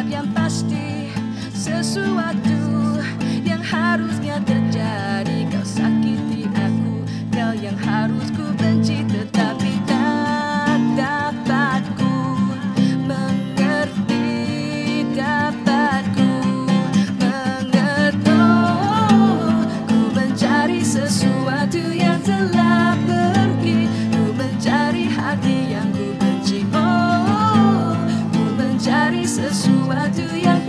yang pasti, sesuatu yang harusnya terjadi. Kau sakiti aku, kau yang harus ku benci, tetapi tak dapat ku mengerti, dapat ku mengerti. Ku mencari sesuatu yang telah pergi, ku mencari hati yang ku benci. Oh, ku mencari sesuatu yang